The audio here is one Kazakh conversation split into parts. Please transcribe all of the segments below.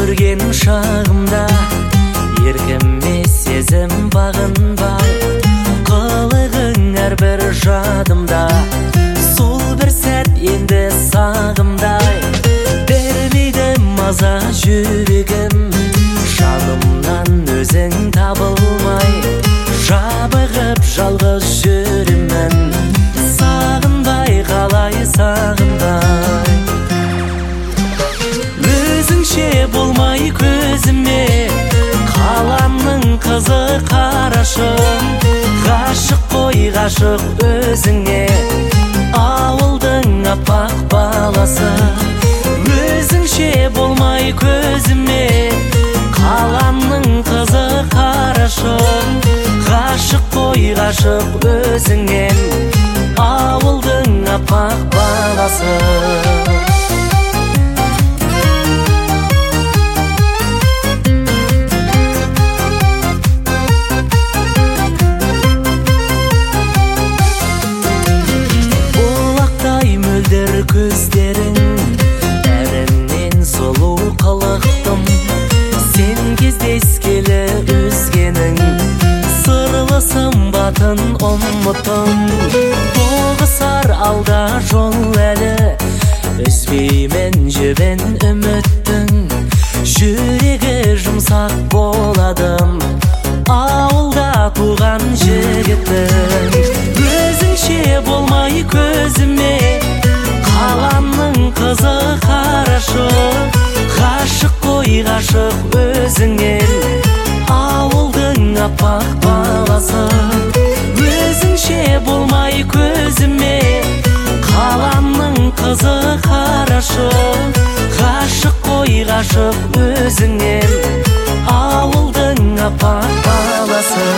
көрген шағымда еркіме сезім бағынбай, қылығың әрбір жадымда, сол бір сәт енді сағымдай бермейді маза жүрегім. Жанымнан өзің табылмай жабығып жалғыз жүремін, сағынбай қалай сағынбай. Өзіңше болмай көзіме қаламның қызы қарашым, ғашық қой ғашық өзіңе ауылдың аппақ баласы. Өзіңше болмай көзіме қаламның қызы қарашым, ғашық қой ғашық өзіңе ауылдың аппақ баласы. Көздерің бәрінен сұлу қылықтым, сен кездескелі өзгенің сырлы сымбатын ұмыттым. Тоғысар алда жол әлі, үзбеймін жібін үміттің, жүрегі жұмсақ боладым ауылда туған жігіттің. Өзіңше болмай көзіме қаламның қызы қарашым, ғашық қой ғашық өзіңе ауылдың аппақ баласы. Өзіңше болмай көзіме қаламның қызы қарашым, ғашық қой ғашық өзіңе ауылдың аппақ баласы.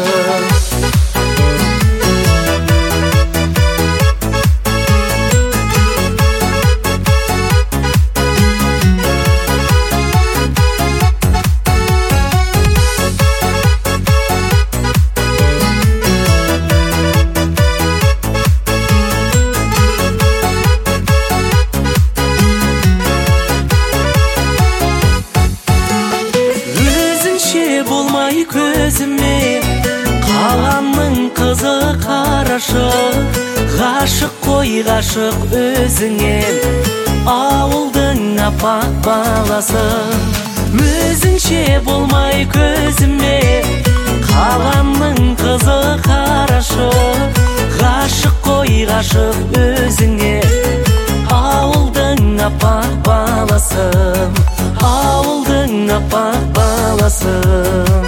Болмай көзіме қаламның қызы қарашық, ғашық қой ғашық өзіңе ауылдың аппақ баласы. Өзіңше болмай көзіме қаламның қызы қарашық, ғашық қой ғашық өзіңе ауылдың аппақ баласы, ауылдың аппақ баласы.